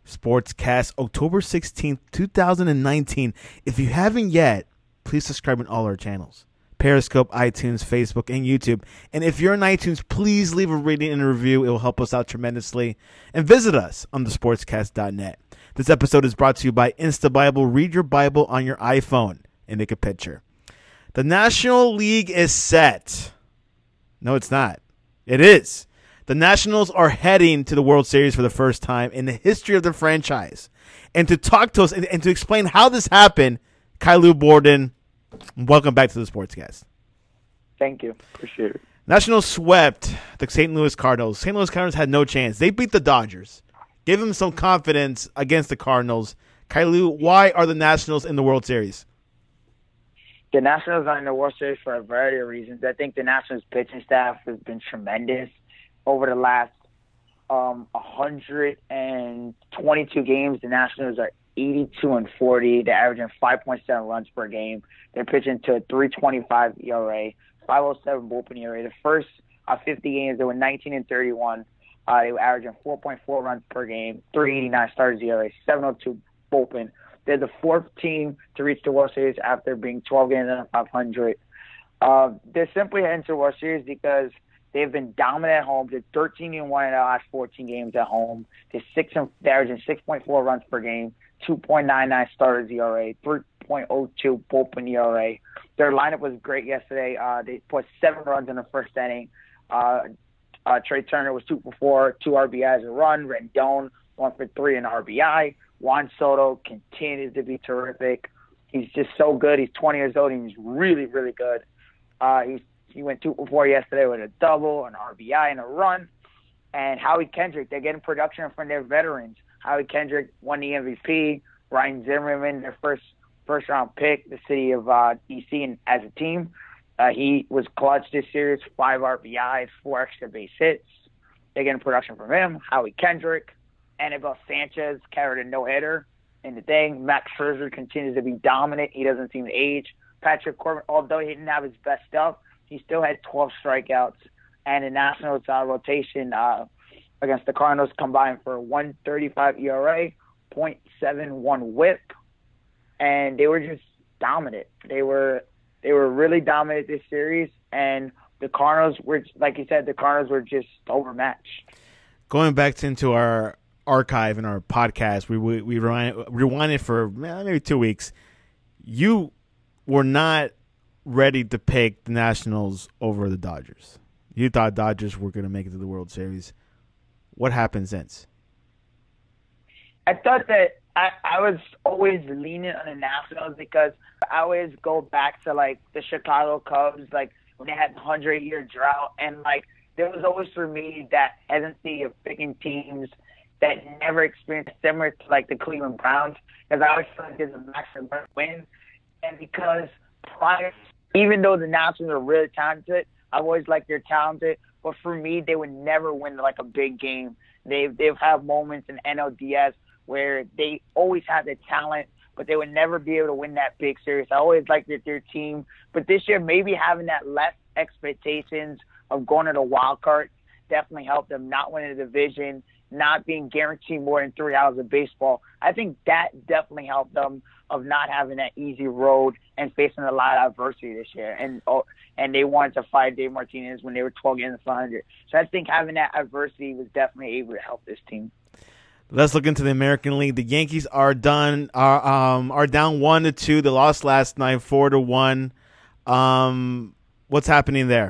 Sportscast, October 16th, 2019. If you haven't yet, please subscribe on all our channels. Periscope, iTunes, Facebook, and YouTube. And if you're on iTunes, please leave a rating and a review. It will help us out tremendously. And visit us on thesportscast.net. This episode is brought to you by InstaBible. Read your Bible on your iPhone and take a picture. The National League is set. No, it's not. It is. The Nationals are heading to the World Series for the first time in the history of the franchise. And to talk to us and to explain how this happened, Kylou Borden, welcome back to the Sportscast. Thank you. Appreciate it. Nationals swept the St. Louis Cardinals. St. Louis Cardinals had no chance. They beat the Dodgers. Gave them some confidence against the Cardinals. Kylou, why are the Nationals in the World Series? The Nationals are in the World Series for a variety of reasons. I think the Nationals pitching staff has been tremendous over the last 122 games. The Nationals are 82-40. They're averaging 5.7 runs per game. They're pitching to a 3.25 ERA, 5.07 bullpen ERA. The first 50 games, they were 19-31. They were averaging 4.4 runs per game, 3.89 starters ERA, 7.02 bullpen. They're the fourth team to reach the World Series after being 12 games under 500. They're simply heading to the World Series because they've been dominant at home. They're 13-1 in the last 14 games at home. They're averaging 6.4 runs per game, 2.99 starters ERA, 3.02 bullpen ERA. Their lineup was great yesterday. They put 7 runs in the first inning. Trey Turner was 2 for 4, 2 RBIs a run. Rendon 1 for 3 in RBI. Juan Soto continues to be terrific. He's just so good. He's 20 years old and he's really, really good. He went 2 for 4 yesterday with a double, an RBI, and a run. And Howie Kendrick, they're getting production from their veterans. Howie Kendrick won the MVP. Ryan Zimmerman, their first round pick, the city of D.C. and as a team. He was clutch this series, 5 RBIs, 4 extra base hits. They're getting production from him. Howie Kendrick. Anibal Sanchez carried a no-hitter in the thing. Max Scherzer continues to be dominant. He doesn't seem to age. Patrick Corbin, although he didn't have his best stuff, he still had 12 strikeouts. And the Nationals rotation against the Cardinals combined for 1.35 ERA, 0.71 WHIP, and they were just dominant. They were really dominant this series, and the Cardinals were, like you said, the Cardinals were just overmatched. Going back into our archive and our podcast, we rewinded for maybe 2 weeks. You were not ready to pick the Nationals over the Dodgers. You thought Dodgers were going to make it to the World Series. What happened since? I thought that I was always leaning on the Nationals because I always go back to, like, the Chicago Cubs, like, when they had the 100-year drought. And, like, there was always, for me, that hesitancy of picking teams that never experienced similar to, like, the Cleveland Browns, because I always feel like there's a maximum win. And because even though the Nationals are really talented, I've always liked they're talented, but for me, they would never win, like, a big game. They've had moments in NLDS where they always had the talent, but they would never be able to win that big series. I always liked their team. But this year, maybe having that less expectations of going to the wild card definitely helped them not winning the division, not being guaranteed more than 3 hours of baseball. I think that definitely helped them of not having that easy road and facing a lot of adversity this year. And they wanted to fight Dave Martinez when they were 12 games 500. So I think having that adversity was definitely able to help this team. Let's look into the American League. The Yankees are down 1-2. They lost last night 4-1. What's happening there?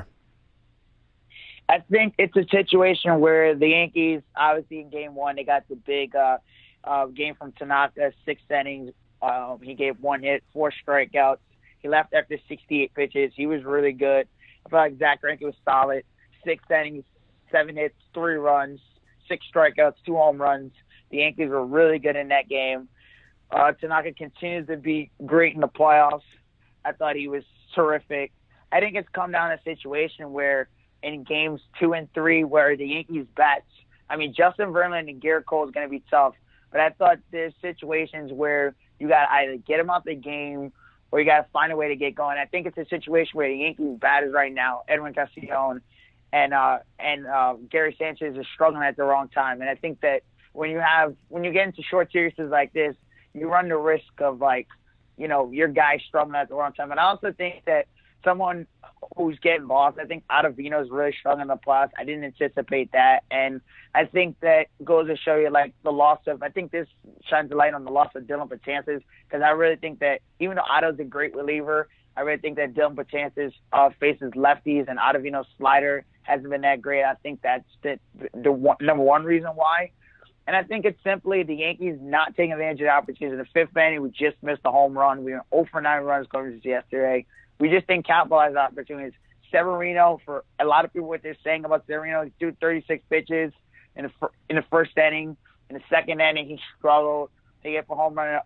I think it's a situation where the Yankees, obviously in Game 1, they got the big game from Tanaka, 6 innings. He gave 1 hit, 4 strikeouts. He left after 68 pitches. He was really good. I felt like Zach Greinke was solid. 6 innings, 7 hits, 3 runs, 6 strikeouts, 2 home runs. The Yankees were really good in that game. Tanaka continues to be great in the playoffs. I thought he was terrific. I think it's come down to a situation where in games 2 and 3 where the Yankees bats, I mean, Justin Verlander and Garrett Cole is going to be tough. But I thought there's situations where you got to either get him out the game or you got to find a way to get going. I think it's a situation where the Yankees batters right now, Edwin Castillo and Gary Sanchez is struggling at the wrong time. And I think that when you get into short series like this, you run the risk of your guy struggling at the wrong time. And I also think that someone who's getting lost, I think Ottavino's really struggling in the playoffs. I didn't anticipate that. And I think that goes to show you, the loss of – I think this shines a light on the loss of Dylan Betances, because I really think that even though Otto's a great reliever, I really think that Dylan Betances faces lefties, and Ottavino's slider hasn't been that great. I think that's the number one reason why. And I think it's simply the Yankees not taking advantage of the opportunity. In the fifth inning, we just missed a home run. We were 0 for 9 runs going to yesterday. We just didn't capitalize on opportunities. Severino, for a lot of people, what they're saying about Severino, he threw 36 pitches in the first inning. In the second inning, he struggled to get a home run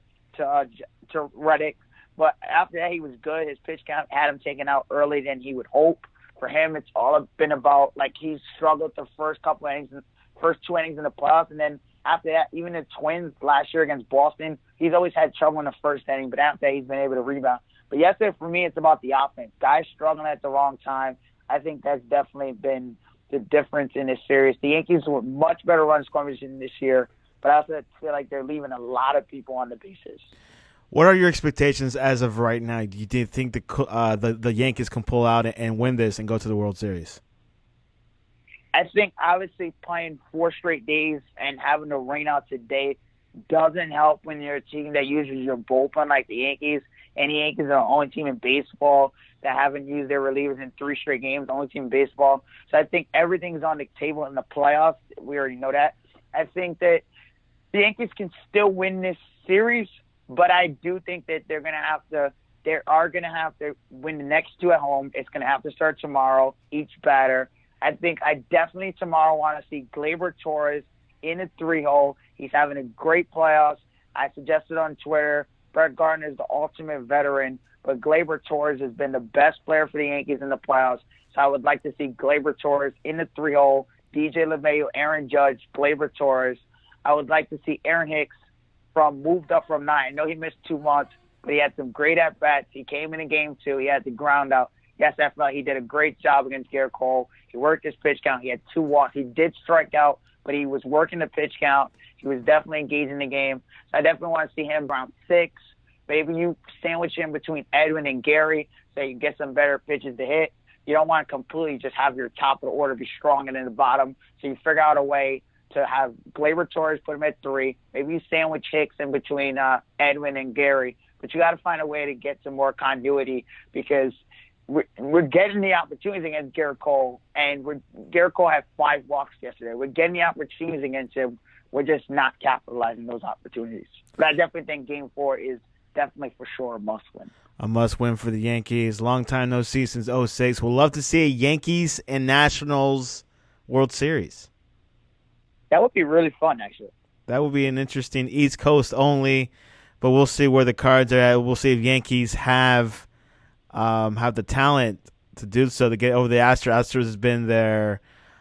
to Reddick. But after that, he was good. His pitch count had him taken out early than he would hope. For him, it's all been about, he's struggled the first couple innings, first 2 innings in the playoffs, and then after that, even the Twins last year against Boston, he's always had trouble in the first inning, but after that, he's been able to rebound. But yesterday, for me, it's about the offense. Guys struggling at the wrong time. I think that's definitely been the difference in this series. The Yankees were much better run scoring this year, but I also feel like they're leaving a lot of people on the bases. What are your expectations as of right now? Do you think the Yankees can pull out and win this and go to the World Series? I think obviously playing 4 straight days and having to rain out today doesn't help when you're a team that uses your bullpen like the Yankees. And the Yankees are the only team in baseball that haven't used their relievers in 3 straight games, the only team in baseball. So I think everything's on the table in the playoffs. We already know that. I think that the Yankees can still win this series, but I do think that they are going to have to win the next 2 at home. It's going to have to start tomorrow, each batter. I definitely tomorrow want to see Gleyber Torres in the 3-hole. He's having a great playoffs. I suggested on Twitter, Brett Gardner is the ultimate veteran, but Gleyber Torres has been the best player for the Yankees in the playoffs. So I would like to see Gleyber Torres in the 3-hole, DJ LeMahieu, Aaron Judge, Gleyber Torres. I would like to see Aaron Hicks moved up from 9. I know he missed 2 months, but he had some great at-bats. He came in game 2. He had the ground out. Yes, I felt he did a great job against Garrett Cole. He worked his pitch count. He had 2 walks. He did strike out, but he was working the pitch count. He was definitely engaged in the game. So I definitely want to see him around 6. Maybe you sandwich him between Edwin and Gary so you get some better pitches to hit. You don't want to completely just have your top of the order be stronger than the bottom. So you figure out a way to have Gleyber Torres, put him at 3. Maybe you sandwich Hicks in between Edwin and Gary. But you got to find a way to get some more continuity because we're getting the opportunities against Garrett Cole, and Garrett Cole had 5 walks yesterday. We're getting the opportunities against him. We're just not capitalizing those opportunities. But I definitely think Game 4 is definitely for sure a must-win. A must-win for the Yankees. Long time no see since 2006. We'll love to see a Yankees and Nationals World Series. That would be really fun, actually. That would be an interesting East Coast only, but we'll see where the cards are at. We'll see if Yankees have the talent to do so to get over the Astros. Astros has been their,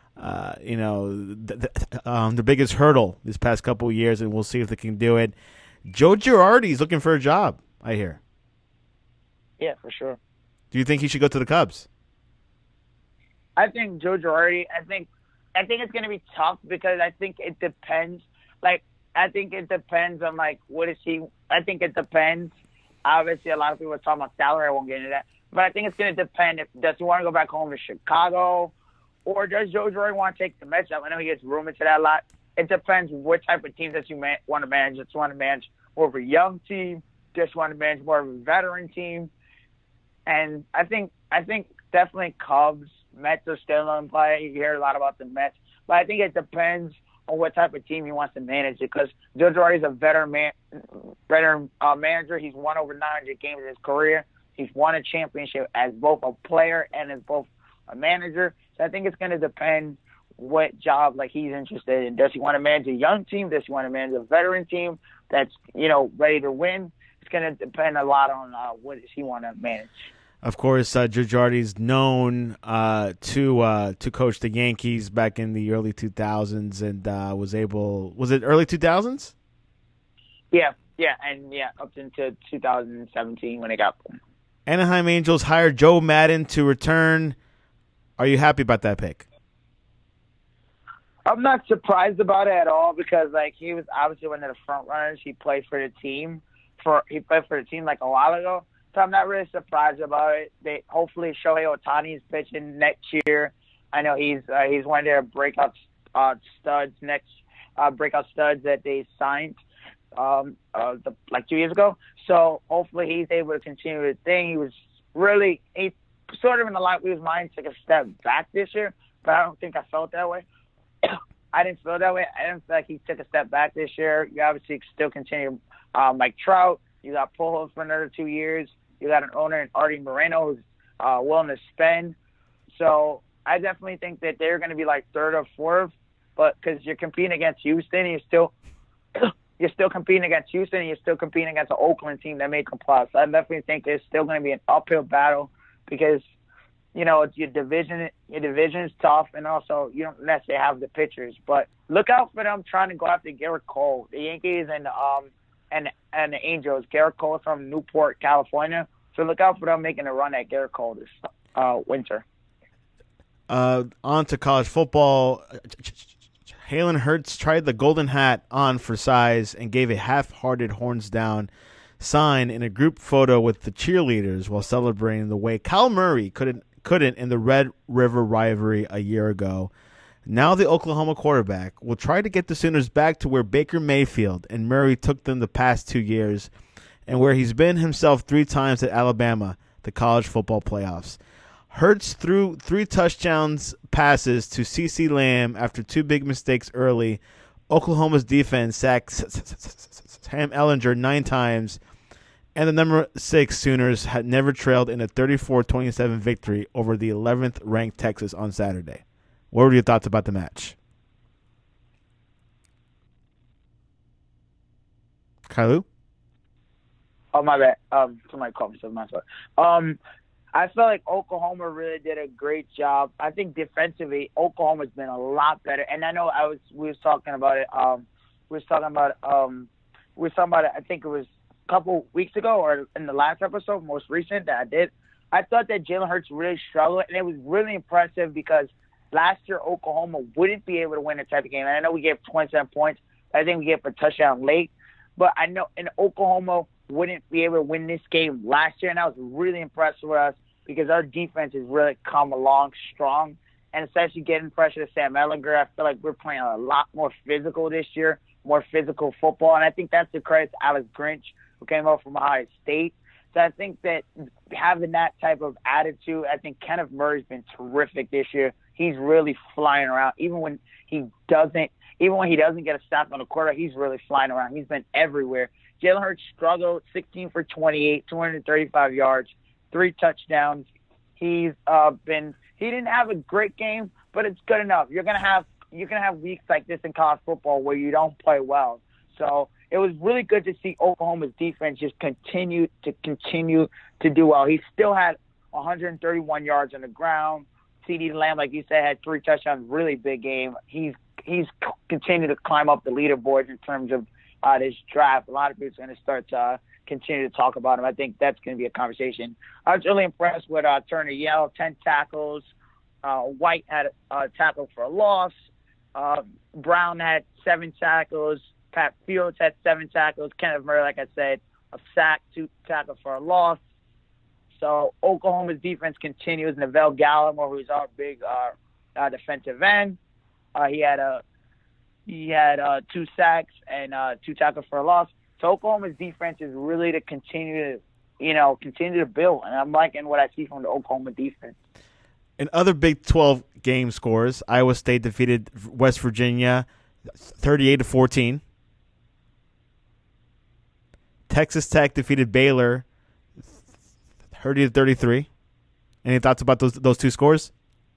the biggest hurdle these past couple of years, and we'll see if they can do it. Joe Girardi is looking for a job, I hear. Yeah, for sure. Do you think he should go to the Cubs? I think Joe Girardi. I think it's going to be tough because I think it depends. I think it depends on what is he. I think it depends. Obviously, a lot of people are talking about salary. I won't get into that. But I think it's going to depend. Does he want to go back home to Chicago, or does Joe Girardi want to take the Mets up? I know he gets rumored to that a lot. It depends what type of team that you want to manage. Does you want to manage more of a young team? Does you want to manage more of a veteran team? And I think definitely Cubs, Mets are still in play. You hear a lot about the Mets. But I think it depends on what type of team he wants to manage it because Joe Girardi is a veteran manager. He's won over 900 games in his career. He's won a championship as both a player and as both a manager. So I think it's going to depend what job he's interested in. Does he want to manage a young team? Does he want to manage a veteran team that's ready to win? It's going to depend a lot on what does he want to manage. Of course, Joe Girardi is known to coach the Yankees back in the early 2000s and was it early 2000s? Yeah, up into 2017 when it got born. Anaheim Angels hired Joe Madden to return. Are you happy about that pick? I'm not surprised about it at all because like he was obviously one of the front runners. He played for the team like a while ago. So I'm not really surprised about it. They hopefully Shohei Ohtani is pitching next year. I know he's one of their breakout studs breakout studs that they signed like 2 years ago. So hopefully he's able to continue the thing. He sort of in the line with his mind took a step back this year, but I don't think I felt that way. I didn't feel that way. I didn't feel like he took a step back this year. You obviously still continue Mike Trout. You got Pujols for another 2 years. You got an owner in Artie Moreno who's willing to spend. So I definitely think that they're going to be like third or fourth, but because you're competing against Houston, you're still competing against Houston, and you're still competing against an Oakland team that made the playoffs. So I definitely think there's still going to be an uphill battle because it's your division. Your division is tough, and also you don't necessarily have the pitchers. But look out for them trying to go after Garrett Cole, the Yankees and the Angels. Garrett Cole from Newport, California. So look out for them making a run at Garrett Cole this winter. On to college football. Jalen Hurts tried the golden hat on for size and gave a half-hearted horns down sign in a group photo with the cheerleaders while celebrating the way Kyle Murray couldn't in the Red River rivalry a year ago. Now the Oklahoma quarterback will try to get the Sooners back to where Baker Mayfield and Murray took them the past 2 years and where he's been himself 3 times at Alabama, the college football playoffs. Hurts threw 3 touchdowns passes to CeeDee Lamb after 2 big mistakes early. Oklahoma's defense sacked Sam Ehlinger 9 times, and the number 6 Sooners had never trailed in a 34-27 victory over the 11th ranked Texas on Saturday. What were your thoughts about the match? Kailu? Oh, my bad. Somebody called me, so my fault. I feel like Oklahoma really did a great job. I think defensively, Oklahoma's been a lot better. And I know we was talking about it. I think it was a couple weeks ago or in the last episode, most recent that I did. I thought that Jalen Hurts really struggled, and it was really impressive because last year Oklahoma wouldn't be able to win a type of game. And I know we gave 27 points. I think we gave a touchdown late. But I know in Oklahoma wouldn't be able to win this game last year, and that was really impressive with us because our defense has really come along strong, and especially getting pressure to Sam Ehlinger. I feel like we're playing a lot more physical this year, more physical football, and I think that's the credit to Alex Grinch, who came over from Ohio State. So I think that having that type of attitude, I think Kenneth Murray's been terrific this year. He's really flying around. Even when he doesn't get a stop on the quarter, he's really flying around. He's been everywhere. Jalen Hurts struggled, 16 for 28, 235 yards, 3 touchdowns. He didn't have a great game, but it's good enough. You're gonna have weeks like this in college football where you don't play well. So it was really good to see Oklahoma's defense just continue to do well. He still had 131 yards on the ground. CeeDee Lamb, like you said, had 3 touchdowns, really big game. He's continued to climb up the leaderboards in terms of this draft. A lot of people are going to start to continue to talk about him. I think that's going to be a conversation. I was really impressed with Turner Yell, 10 tackles. White had a tackle for a loss. Brown had 7 tackles. Pat Fields had 7 tackles. Kenneth Murray, like I said, a sack, 2 tackles for a loss. So Oklahoma's defense continues. Neville Gallimore, who's our big defensive end, he had 2 sacks and 2 tackles for a loss. So Oklahoma's defense is really to continue to build, and I'm liking what I see from the Oklahoma defense. In other Big 12 game scores, Iowa State defeated West Virginia 38-14. Texas Tech defeated Baylor 30-33. Any thoughts about those 2 scores?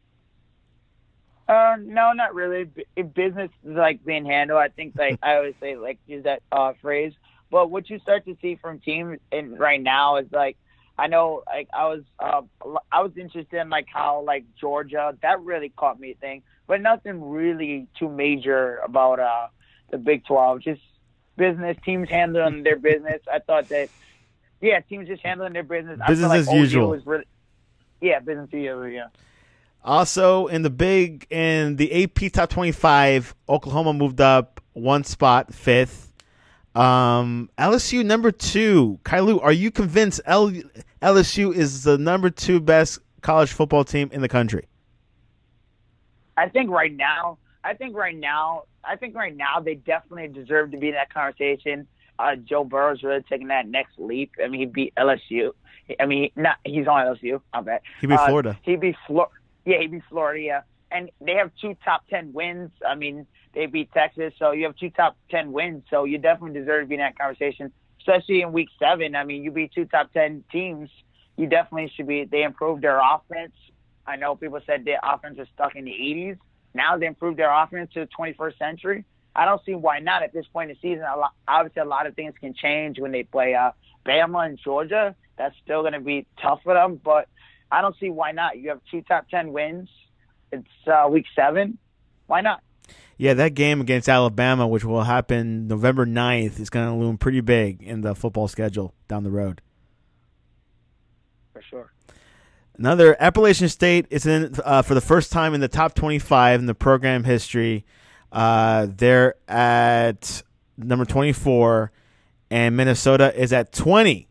No, not really. If business is like being handled, I think I always say use that phrase. But what you start to see from teams right now is I know I was interested in how Georgia, that really caught me a thing, but nothing really too major about the Big 12. Just business, teams handling their business. I thought that teams just handling their business. Business as usual. Business as usual. Yeah. Also, in the AP Top 25, Oklahoma moved up one spot, fifth. LSU number 2. Kailu, are you convinced LSU is the number 2 best college football team in the country? I think right now, they definitely deserve to be in that conversation. Joe Burrow's really taking that next leap. I mean, he beat LSU. I mean, he's on LSU. I bet He beat Florida. He beat Florida. Yeah, he beat Florida. Yeah, and they have 2 top 10 wins. I mean, they beat Texas, so you have 2 top 10 wins. So you definitely deserve to be in that conversation, especially in Week 7. I mean, you beat 2 top 10 teams. You definitely should be. They improved their offense. I know people said their offense was stuck in the 80s. Now they improved their offense to the 21st century. I don't see why not at this point in the season. Obviously, a lot of things can change when they play Bama and Georgia. That's still going to be tough for them, but I don't see why not. You have 2 top 10 wins. It's Week 7. Why not? Yeah, that game against Alabama, which will happen November 9th, is going to loom pretty big in the football schedule down the road. For sure. Another Appalachian State is in for the first time in the top 25 in the program history. They're at number 24, and Minnesota is at 20.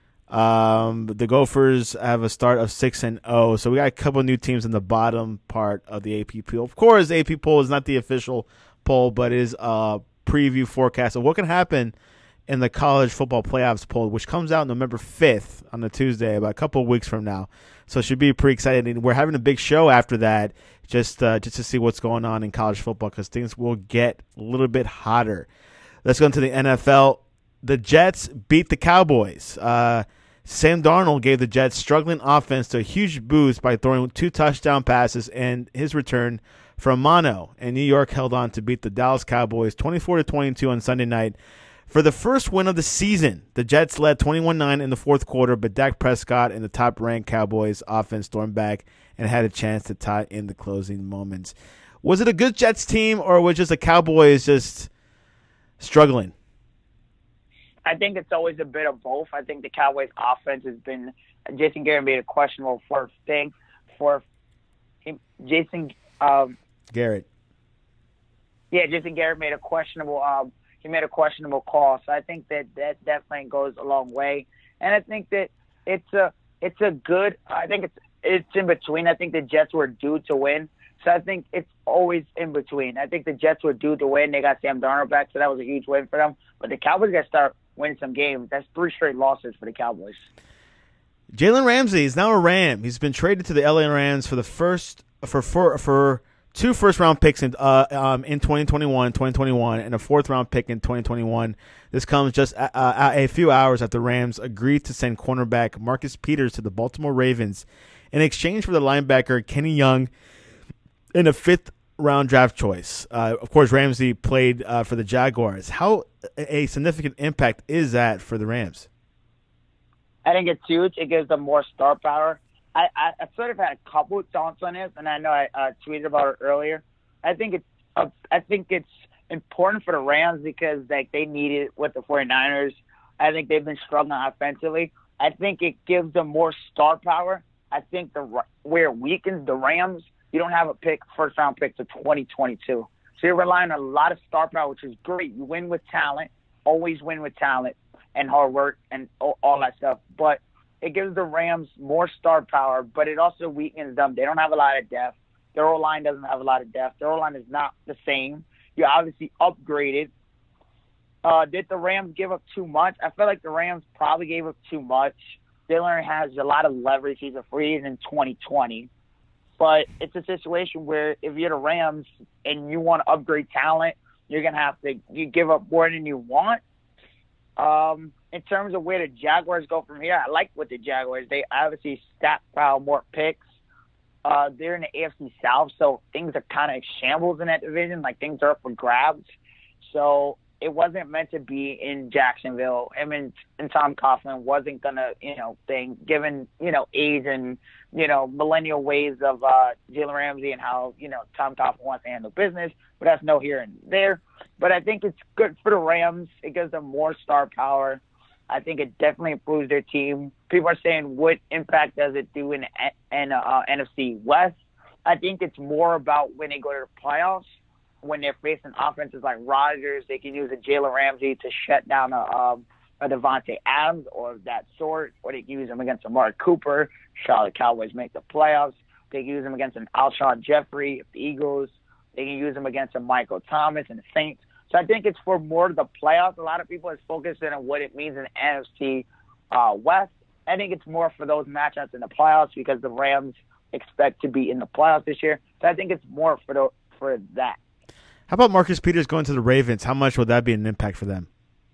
The Gophers have a start of 6-0, so we got a couple of new teams in the bottom part of the AP poll. Of course, the AP poll is not the official poll, but is a preview forecast of what can happen in the college football playoffs poll, which comes out November 5th on a Tuesday, about a couple of weeks from now. So it should be pretty exciting. We're having a big show after that, just to see what's going on in college football, because things will get a little bit hotter. Let's go into the NFL. The Jets beat the Cowboys. Sam Darnold gave the Jets' struggling offense to a huge boost by throwing 2 touchdown passes and his return from mono. And New York held on to beat the Dallas Cowboys 24-22 on Sunday night. For the first win of the season, the Jets led 21-9 in the fourth quarter, but Dak Prescott and the top-ranked Cowboys offense stormed back and had a chance to tie in the closing moments. Was it a good Jets team, or was just the Cowboys just struggling? I think it's always a bit of both. I think the Cowboys' offense has been – Jason Garrett made a questionable first thing for him. Garrett. Yeah, Jason Garrett made a questionable he made a questionable call. So I think that definitely goes a long way. And I think that it's a good – I think it's in between. I think the Jets were due to win. So I think it's always in between. I think the Jets were due to win. They got Sam Darnold back, so that was a huge win for them. But the Cowboys got to start winning some games. That's 3 straight losses for the Cowboys. Jalen Ramsey is now a Ram. He's been traded to the LA Rams for 2 first-round picks in 2021, and a 4th-round pick in 2021. This comes just a few hours after the Rams agreed to send cornerback Marcus Peters to the Baltimore Ravens in exchange for the linebacker Kenny Young in a 5th-round draft choice. Of course, Ramsey played for the Jaguars. How a significant impact is that for the Rams? I think it's huge. It gives them more star power. I sort of had a couple of thoughts on this, and I know I tweeted about it earlier. I think it's important for the Rams because they need it with the 49ers. I think they've been struggling offensively. I think it gives them more star power. I think where it weakens the Rams, you don't have a first-round pick to 2022. So you're relying on a lot of star power, which is great. You win with talent, always win with talent and hard work and all that stuff. But it gives the Rams more star power, but it also weakens them. They don't have a lot of depth. Their O-line doesn't have a lot of depth. Their O-line is not the same. You obviously upgraded. Did the Rams give up too much? I feel like the Rams probably gave up too much. Jalen has a lot of leverage. He's a free agent in 2020. But it's a situation where if you're the Rams and you want to upgrade talent, you're going to have to give up more than you want. In terms of where the Jaguars go from here, I like what the Jaguars. They obviously stockpile more picks. They're in the AFC South, so things are kind of shambles in that division. Like, things are up for grabs. So it wasn't meant to be in Jacksonville. Him and Tom Coughlin wasn't going to, given, age and, millennial ways of Jalen Ramsey and how, Tom Coughlin wants to handle business. But that's no here and there. But I think it's good for the Rams. It gives them more star power. I think it definitely improves their team. People are saying, what impact does it do in NFC West? I think it's more about when they go to the playoffs, when they're facing offenses like Rodgers, they can use a Jalen Ramsey to shut down a Devontae Adams or of that sort, or they can use him against Amari Cooper. Charlotte Cowboys make the playoffs. They can use him against an Alshon Jeffrey, the Eagles. They can use him against a Michael Thomas and the Saints. So I think it's for more of the playoffs. A lot of people are focusing on what it means in the NFC West. I think it's more for those matchups in the playoffs because the Rams expect to be in the playoffs this year. So I think it's more for that. How about Marcus Peters going to the Ravens? How much would that be an impact for them?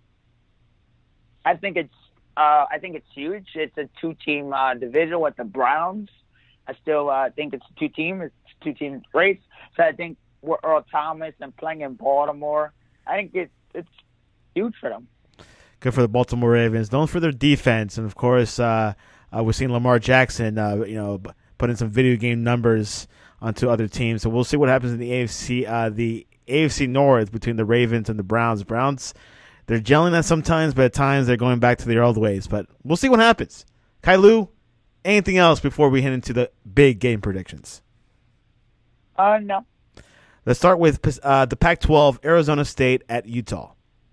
I think it's huge. It's a two-team division with the Browns. I still think it's a two-team race. So I think with Earl Thomas and playing in Baltimore, I think it's huge for them. Good for the Baltimore Ravens. Known for their defense, and of course, we're seeing Lamar Jackson, put in some video game numbers onto other teams. So we'll see what happens in the AFC North between the Ravens and the Browns. Browns, they're gelling that sometimes, but at times they're going back to their old ways. But we'll see what happens. Kailu, anything else before we head into the big game predictions? No. Let's start with the Pac-12, Arizona State at Utah.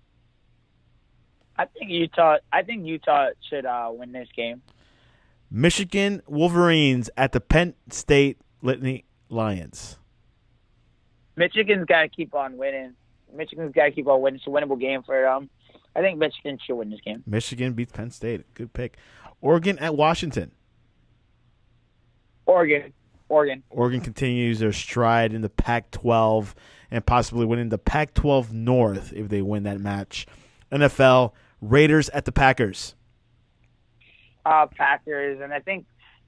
I think Utah should win this game. Michigan Wolverines at the Penn State Nittany Lions. Michigan's got to keep on winning. It's a winnable game for them. I think Michigan should win this game. Michigan beats Penn State. Good pick. Oregon at Washington. Oregon. Oregon continues their stride in the Pac-12 and possibly winning the Pac-12 North if they win that match. NFL, Raiders at the Packers. Packers, and I think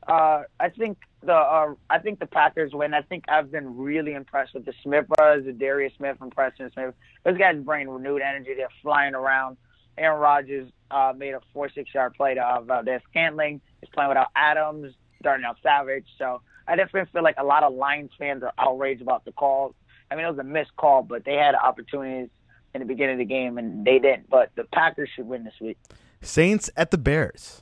the Packers win. I think I've been really impressed with the Smith brothers, Darius Smith and Preston Smith. Those guys bring renewed energy. They're flying around. Aaron Rodgers made a 4-6-yard play to Valdez-Scantling. He's playing without Adams, Darnell Savage. So I definitely feel like a lot of Lions fans are outraged about the call. I mean, it was a missed call, but they had opportunities in the beginning of the game, and they didn't. But the Packers should win this week. Saints at the Bears.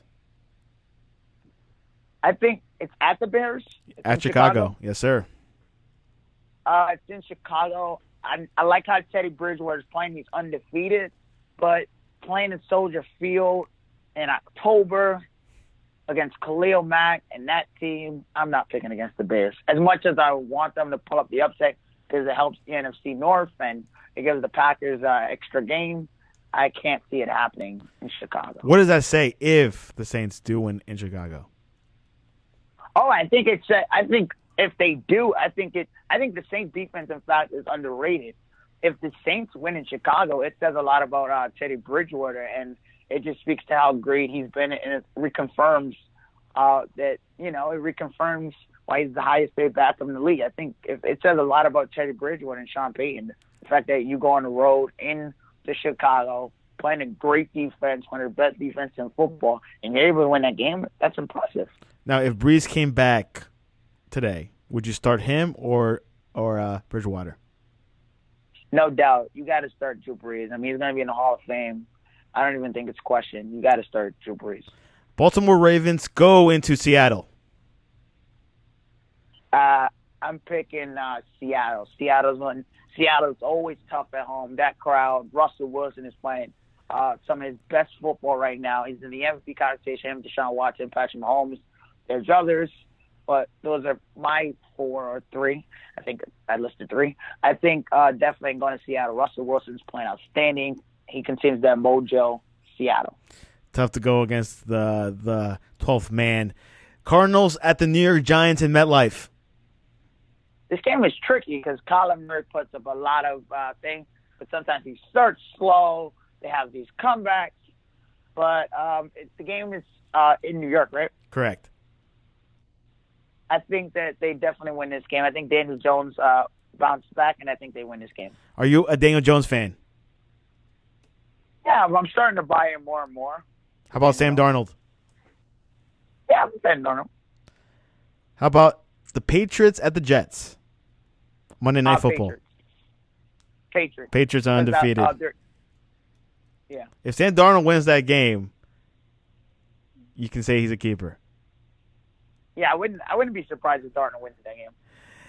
I think it's at the Bears. At Chicago. Yes, sir. It's in Chicago. I like how Teddy Bridgewater is playing. He's undefeated, but playing in Soldier Field in October against Khalil Mack and that team, I'm not picking against the Bears. As much as I want them to pull up the upset because it helps the NFC North and it gives the Packers extra game, I can't see it happening in Chicago. What does that say if the Saints do win in Chicago? Oh, I think if they do, I think the Saints defense, in fact, is underrated. If the Saints win in Chicago, it says a lot about Teddy Bridgewater, and it just speaks to how great he's been, and it reconfirms why he's the highest paid backup in the league. I think it says a lot about Teddy Bridgewater and Sean Payton. The fact that you go on the road into Chicago, playing a great defense, one of the best defense in football, and you're able to win that game, that's impressive. Now, if Breeze came back today, would you start him or Bridgewater? No doubt. You got to start Drew Brees. I mean, he's going to be in the Hall of Fame. I don't even think it's a question. You got to start Drew Brees. Baltimore Ravens go into Seattle. I'm picking Seattle. Seattle's always tough at home. That crowd, Russell Wilson is playing some of his best football right now. He's in the MVP conversation. Him, Deshaun Watson, Patrick Mahomes. There's others, but those are my 4 or 3. I think I listed 3. I think definitely going to Seattle. Russell Wilson's playing outstanding. He continues that mojo. Seattle. Tough to go against the 12th man. Cardinals at the New York Giants in MetLife. This game is tricky because Kyler Murray puts up a lot of things, but sometimes he starts slow. They have these comebacks, but the game is in New York, right? Correct. I think that they definitely win this game. I think Daniel Jones bounced back, and I think they win this game. Are you a Daniel Jones fan? Yeah, I'm starting to buy in more and more. How about Sam Darnold? Yeah, I'm Sam Darnold. How about the Patriots at the Jets? Monday Night Football. Patriots are undefeated. Yeah. If Sam Darnold wins that game, you can say he's a keeper. Yeah, I wouldn't be surprised if Darnold wins that game.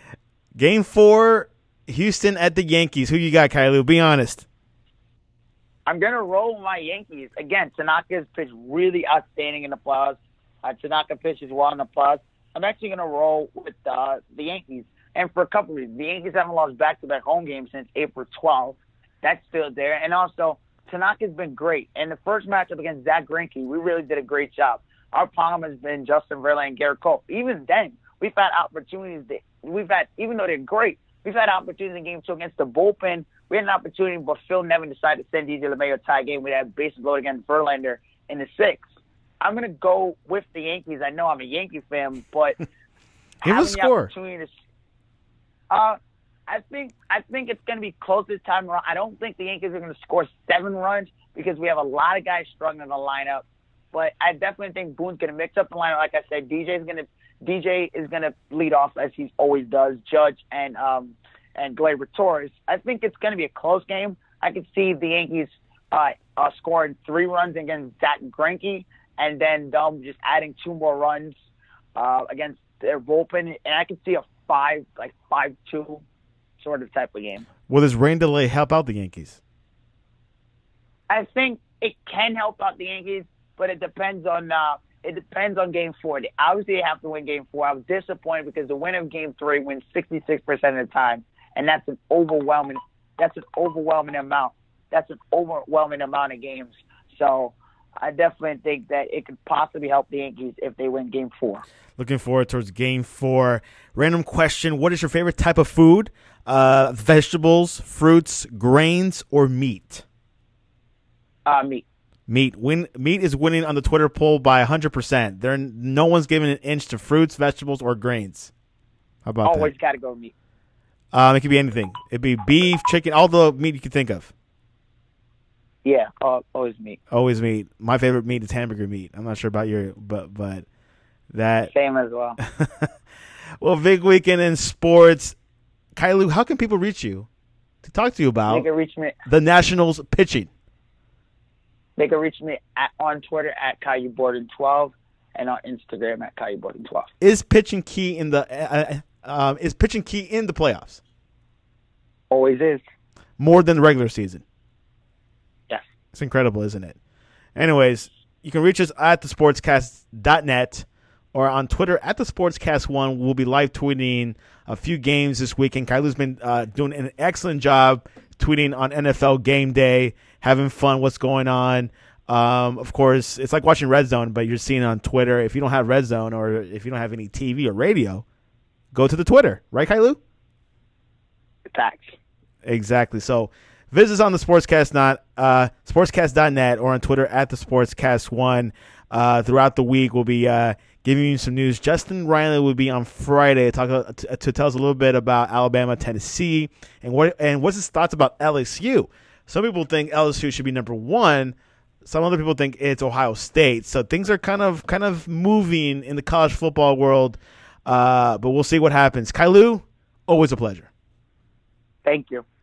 Game 4, Houston at the Yankees. Who you got, Kylu? Be honest. I'm going to roll my Yankees. Again, Tanaka's pitched really outstanding in the playoffs. Tanaka pitches well in the playoffs. I'm actually going to roll with the Yankees. And for a couple of reasons. The Yankees haven't lost back-to-back home games since April 12th. That's still there. And also, Tanaka's been great. In the first matchup against Zach Greinke, we really did a great job. Our palm has been Justin Verlander and Garrett Cole. Even then, we've had opportunities even though they're great, we've had opportunities in Game 2 against the bullpen. We had an opportunity, but Phil Nevin decided to send DJ LeMahieu a tie game. We had bases loaded against Verlander in the 6th. I'm going to go with the Yankees. I know I'm a Yankee fan, but give a score. I think it's going to be close this time around. I don't think the Yankees are going to score 7 runs because we have a lot of guys struggling in the lineup. But I definitely think Boone's going to mix up the lineup. Like I said, DJ is going to lead off as he always does. Judge and Gleyber Torres. I think it's going to be a close game. I could see the Yankees scoring 3 runs against Zach Greinke, and then them just adding 2 more runs against their bullpen, and I could see a 5-2 sort of type of game. Will this rain delay help out the Yankees? I think it can help out the Yankees, but it depends on Game 4. They obviously have to win Game 4. I was disappointed because the winner of Game 3 wins 66% of the time, and that's an overwhelming amount. That's an overwhelming amount of games. So I definitely think that it could possibly help the Yankees if they win Game 4. Looking forward towards Game 4. Random question: what is your favorite type of food? Vegetables, fruits, grains, or meat? Meat. Meat. Meat is winning on the Twitter poll by 100%. No one's giving an inch to fruits, vegetables, or grains. How about that? Always got to go meat. It could be anything. It'd be beef, chicken, all the meat you can think of. Yeah, always meat. Always meat. My favorite meat is hamburger meat. I'm not sure about your, but that. Same as well. Well, big weekend in sports. Kylu, how can people reach you to talk to you about they can reach me, the Nationals pitching? They can reach me on Twitter at KayuBorden12 and on Instagram at KayuBorden12. Is pitching key in the playoffs? Always is. More than the regular season. Yes. It's incredible, isn't it? Anyways, you can reach us at thesportscast.net or on Twitter at thesportscast1. We'll be live tweeting a few games this weekend. Kylu's been doing an excellent job tweeting on NFL game day, having fun, what's going on. Of course, it's like watching Red Zone, but you're seeing it on Twitter. If you don't have Red Zone or if you don't have any TV or radio, go to the Twitter. Right, Kylu? Facts. Exactly. So visit us on the sportscast.net or on Twitter at the sportscast1. Throughout the week, we'll be giving you some news. Justin Riley will be on Friday to tell us a little bit about Alabama, Tennessee, and what's his thoughts about LSU. Some people think LSU should be number 1. Some other people think it's Ohio State. So things are kind of moving in the college football world, but we'll see what happens. Kylu, always a pleasure. Thank you.